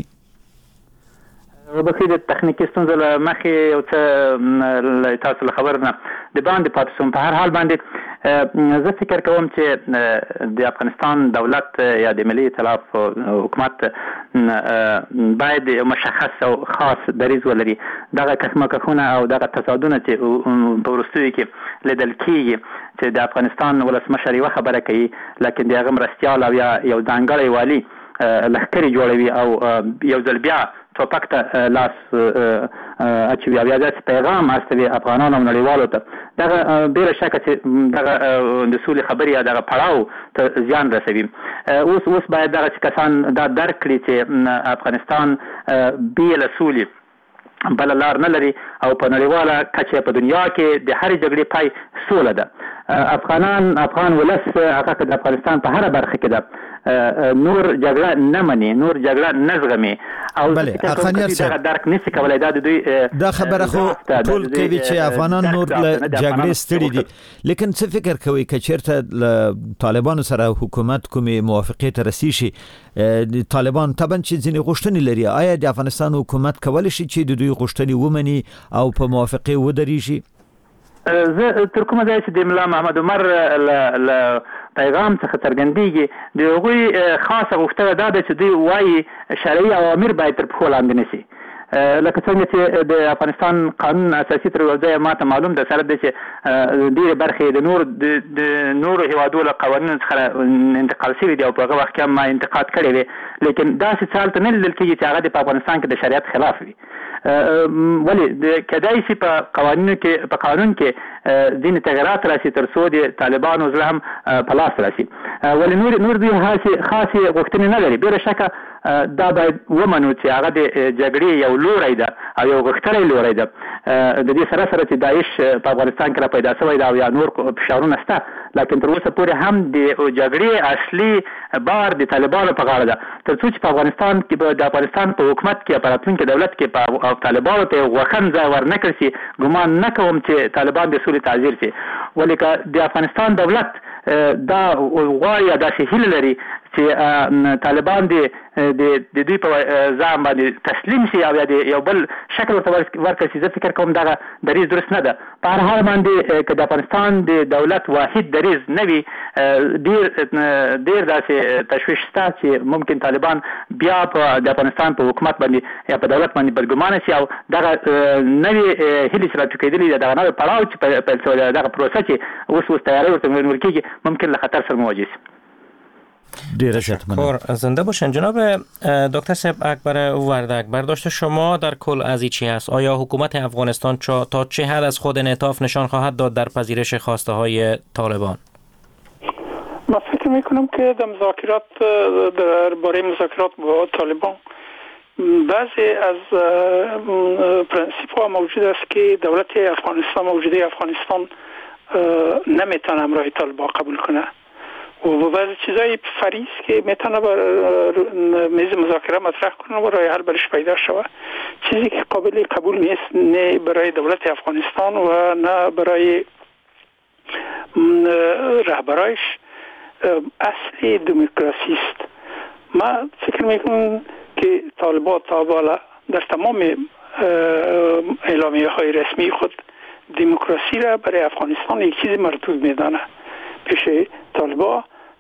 بخیر تخنیکی ستونزه له مخې یو څه تاسو له خبر نه د باندې پاتې شوم. په هر حال باندې زه فکر کوم چې د افغانستان دولت یا د ملي ائتلاف حکومت باید مشخص او خاص دریځ ولري. دغه کشمکشونه او دغه تصادونه چې په وروستیو کې لیدل کېږي چې د افغانستان ولسمشر یوه خبره کوي لکن د هغه مرستیال او یا یو ځانګړی والي لښکرې جوړوي او یو ځل بیا ټوپک ته لاس اچوي او یا داسې پیغام استوي افغانانو او نړیوالو ته. دغه بېله شکه چې دغه د سولې خبرې یا دغه پړاو ته زیان رسوي. اوس باید دغه کسان دا درک کړي چې افغانستان بې له سولې بل لار نه لري او په نړیواله کچه په دنیا کې د هرې جګړې پای سوله ده. افغان ولس هغه د افغانستان په هر برخه کې ده نور جګړه نه مني، نور جګړه نه زغمي او دغه درک نشي کولای. دا د دوی دا خبره خو ټول کوي چې افغانان نور له جګړې ستړي دي، لیکن څه فکر کوي که چیرته طالبانو سره حکومت کومې موافقې ته رسیږي طالبان طبعا چې ځینې غوښتنې لري آیا د افغانستان حکومت کولی شي چې د دوی غوښتنې ومني او په موافقې ودرېږي؟ زه تر کومه ځای چې د ملا محمد عمر له پیغام څخه څرګندېږي د هغوی خاصه غوښتنه دا ده چې دوی وایي شرعي اوامر باید تر پښو لاندې نه شي. لکه څنګه چې د افغانستان قانون اساسي تر یو ځایه ماته معلوم ده سره ده چې ډېرې برخې د نورو هیوادو له قوانینو څخه انتقال شوي دي او په هغه وخت کې هم ما انتقاد کړی دی، لیکن داسې څه هلته نه لیدل کېږي چې هغه په افغانستان کې د شریعت خلاف وي. ولی کېدای شي په قانون کې ځینې تغیرات راشي تر څو د طالبانو زړه هم په لاس راشي. ولی نور دوی خاصې غوښتنې نه لري. بېله شکه دا باید ومنو چې هغه د جګړې یو لوری ده او یو غښتلی لوری ده. د دې سره سره چې داعش په افغانستان کې را پیدا شوی ده او یا نور فشارونه شته، لکن تر اوسه پورې هم د جګړې اصلي بار د طالبانو په غاړه ده. تر څو چې په افغانستان کې د افغانستان په حکومت کې په راتلونکي دولت کې په طالبانو ته غوښن ځای ورنکړل شي، ګمان نه کوم چې طالبان د سولې تعزیر شي. ولې که د افغانستان دولت دا غواړي یا داسې هیله لري چې طالبان د دوی په ځان باندې تسلیم شي او یا د یو بل شکل ورته ورکړي شي، زه فکر کوم دغه دریځ درست نه ده. په هر حال باندې که د افغانستان د دولت واحد دریځ نه وي، ډېر داسې تشویش شته چې ممکن طالبان بیا د افغانستان په حکومت باندې یا په دولت باندې بدګمانه شي او دغه نوې هیلې چې راټوکېدلې دي، دغه نوی پړاو چې پیل شوی دی، دغه پروسه چې اوس تیاری ورته ورکېږي، ممکن له خطر سره مواجه شي. زنده باشن. جناب دکتر صاحب اکبر وردک، برداشت شما در کل از این چی است؟ آیا حکومت افغانستان تا چه حد از خود انعطاف نشان خواهد داد در پذیرش خواسته های طالبان؟ من فکر میکنم که در مذاکرات درباره مذاکرات با طالبان بعضی از پرنسیپ ها موجود است که دولت افغانستان موجوده افغانستان نمیتونه همراه طالبان قبول کنه و بعضی چیزای فریض که میتونه بر میز مذاکره مطرح کنه و راه حل برش پیدا شود. چیزی که قابل قبول نیست، نه برای دولت افغانستان و نه برای رهبرایش، اصلی دموکراسی است. من فکر میکنم که طالبان تا بالا در تمام اعلامیه های رسمی خود دموکراسی را برای افغانستان یک چیز مردود میدانه. پیش طالبان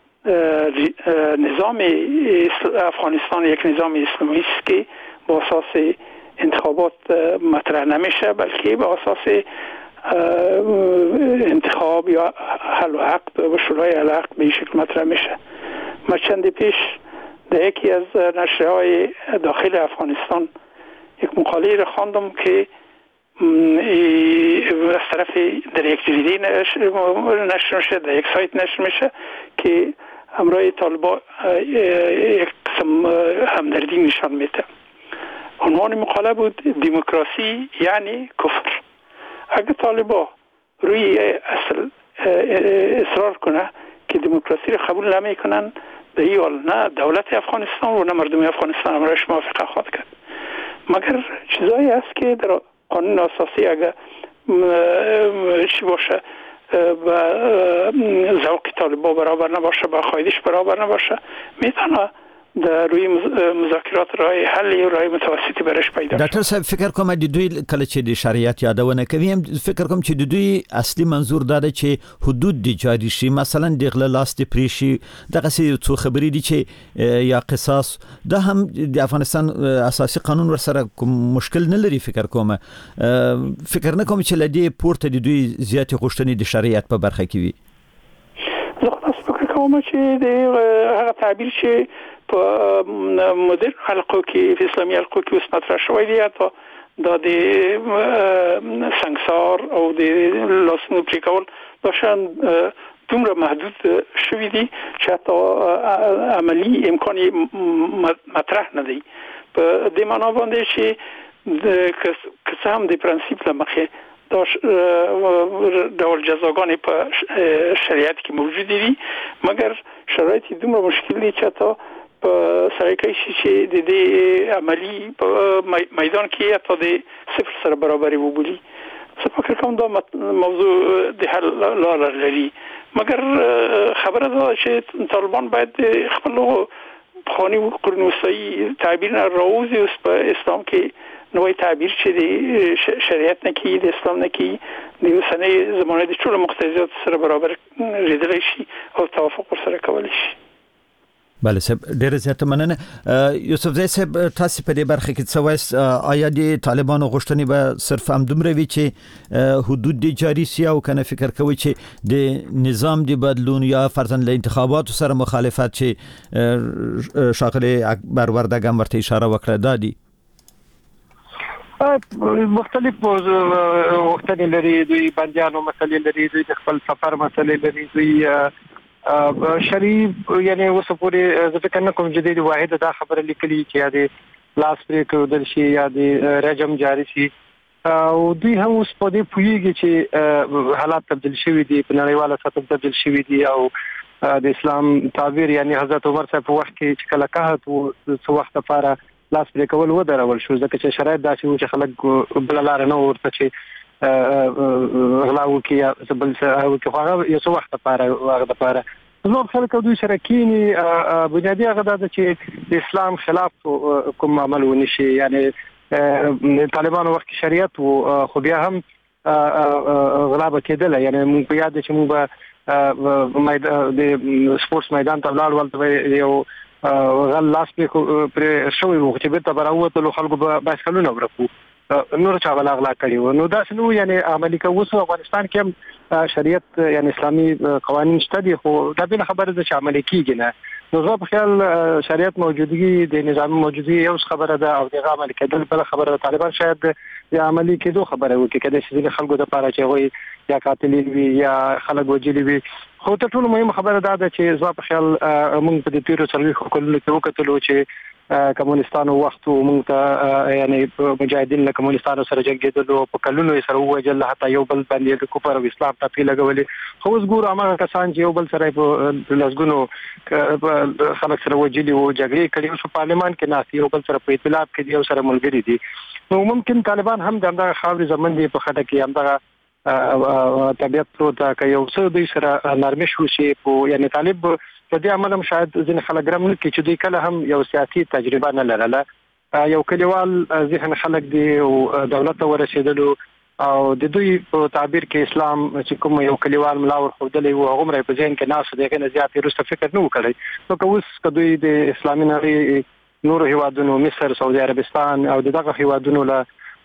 نظام افغانستان یک نظام اسلامی است که با اساس انتخابات مطرح نمیشه، بلکه با اساس انتخاب یا حل و عقد و شورای حل و عقد به این شکل مطرح میشه. من چند پیش در یکی از نشریه‌های داخل افغانستان یک مقاله را خواندم که از طرف در یک جریده نشر میشه، در یک سایت نشر میشه که همراه طالبان یک قسم همدردی نشان میده. عنوان مقاله بود دموکراسی یعنی کفر. اگر طالبان روی اصل اصرار کنه که دموکراسی را قبول نمیکنن، به این حال نه دولت افغانستان و نه مردم افغانستان همراهش موافقه خواهد کرد. مگر چیزایی است که در قانون اساسی اگر چی باشه و ذوق طالبان برابر نباشه، با خواهیش برابر نباشه، میتونه در روی مذاکرات راه حل و راه متوسطی برش پیدا شد. دکتر صاحب فکر کوم د دوی کله چې د شریعت یادونه کوي، فکر کوم چې د دوی اصلي منظور دا ده چې حدود د جاری شي، مثلا د غل لاس د پریشي، دغه څه خبرې دي چې یا قصاص، دا هم د افغانستان اساسي قانون ورسره کوم مشکل نه لري. فکر کوم نه کوم چې لدی پورته د دوی زیات غوښتنې د شریعت په برخه کې وي. زه فکر کوم چې د هغه تعبیر چې په مدرن حلقو کې اسلامي حلقو کې اوس مطرح شوی دی، تا د سنگسار او د لاسونو پرې کول داشتن دومره محدود شوی دی چې حتی عملی امکان مطرح نه دی. په دې معنا باندې چې که هم د پرنسیپ له مخې ډول جزاګانې په شریعت کې موجود دي، مګر شرایط دومره مشکل دي چې حتی په سره کې چې د دې عملی په میدان کې حتی د صفر سره برابري وبولي. زه فکر کوم دا موضوع د حل لاره لري، مګر خبره ده چې طالبان باید خپل پخواني قرون وسطی تعبیر راوځي اوس په اسلام کې نوې تعبیر چې د شریعت نه کې د اسلام نه کې د اوسنۍ زمانه د ټولو مقتضیات سره برابر ریدل شي او توافق سره کول شي. بله صاحب، ډېر زیات مننه. یوسف زی صاحب، تاسو په دې برخه کې څه وایست؟ آیا د طالبانو غوښتنې به صرف همدومره وي چې حدود دي جاری سي، او کنه فکر کوي چې د نظام د بدلون یا فرضاً له انتخاباتو سره مخالفت چې ښاغلی اکبر وردک هم ورته اشاره وکړه دادي؟ مختلف غوښتنې لري، دوی بندیانو مسلې لري، دوی د خپل سفر مسلې لري، دوی شریف یعنی اوس پورې ځکه نه کوم جديد واحد دا خبره لیکلي چې یا د لاس پرې کول شي یا د رجم جاری شي او دوی هم اوس په دې پوهیږي چې حالات تبدیل شوي دي په نړیواله سطح تبدیل شوي دي او د اسلام تعبیر یعنی حضرت عمر صاحب په وخت کې چې کله قحط او څو وخت لپاره لاس پرې کول ودرول شو ځکه چې شرایط داسې و چې خلک بل لار نه ورته چې غلاو کې بل څه او کې هغه یو څو وخت لپاره نو خلک دوی سره کینی بنیادی هغه د چې د اسلام خلاف کوم عمل ونشي یعنی طالبانو وخت شریعت خو بیا هم غلابه کېدل یعنی موږ په یاد چې موږ د سپورتس میدان ته لاړ ولته یو غل لاس پر شوی وو چې به تبراوت له خلکو بایسکلونه ورکو نور چا ولا اغلا کړي نو دا شنو یعنی عملی کوو افغانستان کې شریعت یعنی اسلامي قوانين شته دي خو دا به خبره ده چې عملی کیږي نه نو زه په خیال شریعت موجودګي د نظام موجودګي یو خبره ده او د عمل کېدل بل خبره طالبان شاید د عملی کېدو خبره وکړي کله چې خلکو د پاره چې وي یا قاتلین وي یا خلک وجلی وي خو ته ټول مهم خبره ده چې زه په خیال موږ په دې تیرو سروي خو کله کې وکړو چې کمونستانو وخت مونږ ته یعنی مجاهدین له کمونستانو سره جنگیدل او په کلونو سره وجل حتی یو بل باندې د کوپر او اسلام ته لګولې خو اوس ګور هغه کسان چې یو بل سره په لږګونو خلک سره وجلی او جګړې کړي او په پارلمان کې ناس یو بل سره په ائتلاف کې دی او سره ملګری دي نو ممکن طالبان هم دغه خاوري زمون دي په خټه کې هم دغه طبيعت پروت کا یو څه دوی سره نرمش وشي په یعنی طالب په دې عمل هم شاید ځین خلک ګرم نه کې چې دوی کله هم یو سیاسي تجربه نه لرله یو کلیوال ذهن خلک دی او دولت ته ورسېدلو او د دوی په تعبیر کې اسلام چې کوم یو کلیوال ملاور خودلې او عمره په ځین کې ناس دغه نه زیات رسته فکر نه وکړي نو که اوس کدوې د اسلامي نړۍ نور هیوادونو مصر سعودي عربستان او دغه هیوادونو له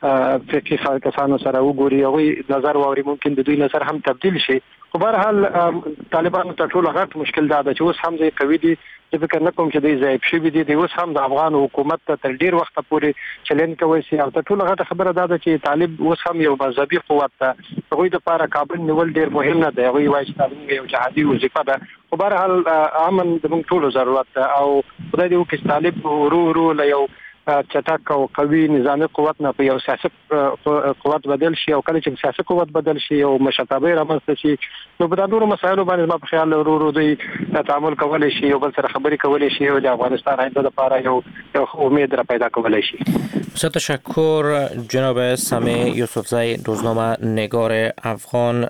فقهي کسانو سره وګوري او نظر ووري ممکن د دوی نظر هم تبديل شي خو به هر حال طالبانو ته ټول غټ مشکل دا ده چې اوس هم ځای قوي دي چې فکر نه کوم چې دوی ضعیف شوي دي اوس هم د افغان حکومت ته تر ډیر وخت پورې چلن کوي سي او ته ټول غټ خبره ده چې طالب اوس هم یو مذهبي قوت ده هغه د لپاره کابل نیول ډیر مهم نه دی هغه وایي چې طالب یو جهادي وظیفه ده خو به هر حال امن د موږ ټول ضرورت ده او خدای دې وکړي طالب ورو له یو چټک او قوي نظامی قوت نه په یو سیاسي قوت بدل شي او کله چې سیاسي قوت بدل شي او مشرتابه رامنځته شي نو په دغه مسایلو باندې ما په خیال ورو دوی تعامل کولای شي او بل سره خبرې کولای شي او د افغانستان آینده لپاره یو امید را پیدا کولای شي. بسیار تشکر جناب سمی یوسفزی روزنامه نگار افغان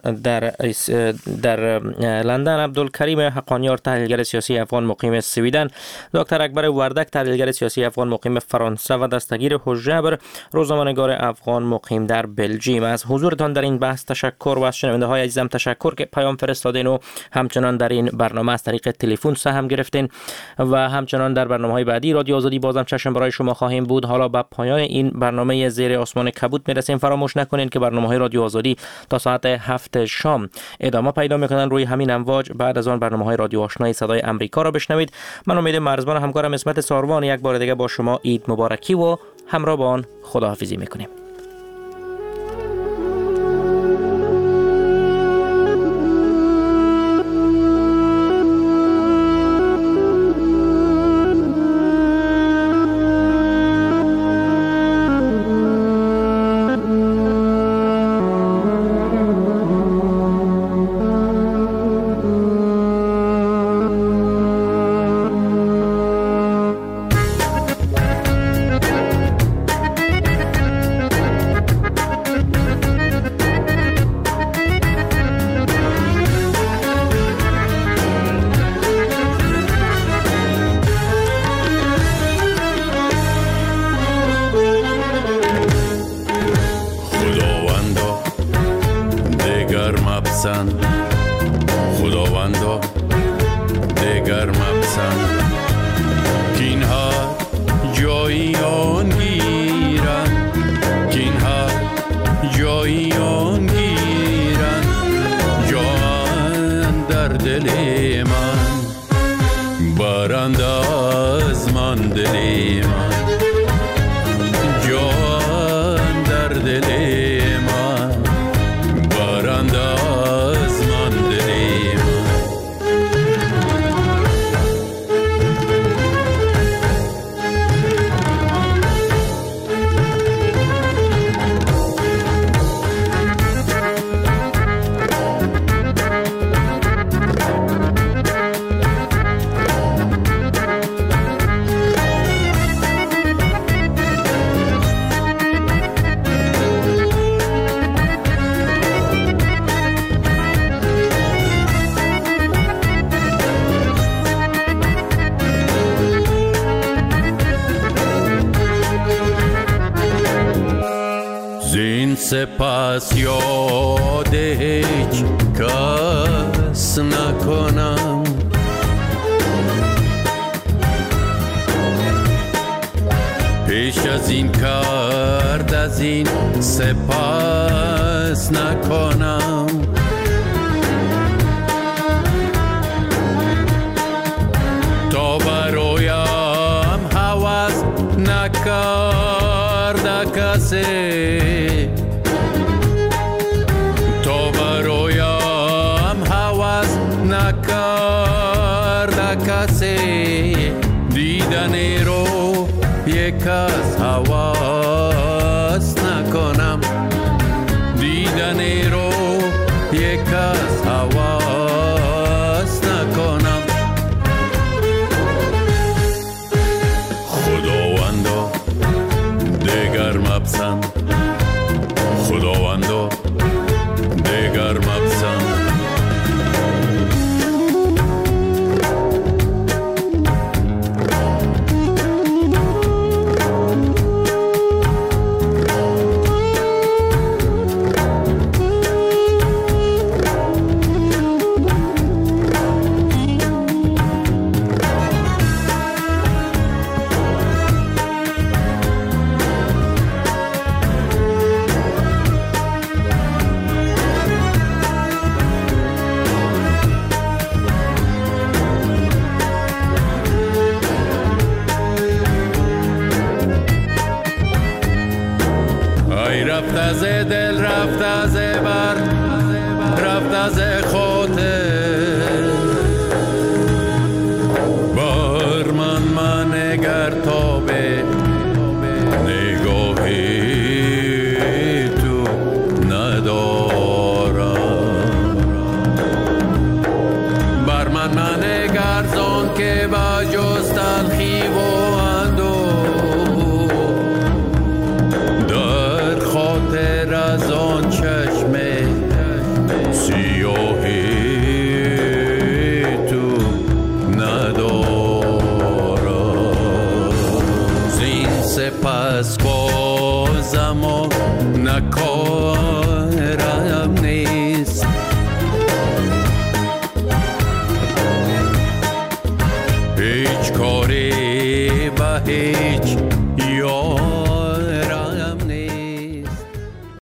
در لندن. عبدالکریم حقانیار تحلیلگر سیاسی افغان مقیم سویدن، دکتر اکبر وردک تحلیلگر سیاسی افغان مقیم فرانسه و دستگیر حجبر روزنامه‌نگار افغان مقیم در بلژیم. از حضورتان در این بحث تشکر و از شنونده‌های عزیزم تشکر که پیام فرستادین و همچنان در این برنامه از طریق تلفن سهم گرفتین و همچنان در برنامه‌های بعدی رادیو آزادی بازم چشم برای شما خواهیم بود. حالا به پایان این برنامه زیر آسمان کبود میرسیم. فراموش نکنین که برنامه‌های رادیو آزادی تا ساعت 7 شام ادامه پیدا میکنن روی همین امواج. بعد از آن برنامه‌های رادیو آشنای صدای آمریکا را بشنوید. من امید مرزبان و همکارم اسمت ساروان یک بار دیگه با شما عید مبارکی و همراه با آن خداحافظی میکنیم. خداوندا دگر مپسند کین ها جایی آن گیرن کین ها جایی آن گیرن جان در دل من برند از من دل من جان در دل من برند از من دل من سپس یاد هیچ کس نکنم، پیش از این کرد از این سپس نکنم. تا برایم هوس نکرده کسی، تا برایم هوس نکرده کسی، دیدنی رو یک از هوس نکنم، دیدنی رو یک از هوس نکنم. خداوندا دیگر مپسند، خداوندا دیگر مپسند. رفت از دل، رفت از بر، رفت از خاطر، بر من نگر تا به نگاهی تو ندارم، بر من نگر زان که با جز تلخی و از آن چشم سیاهی تو ندارم. زین سپس بازم نکن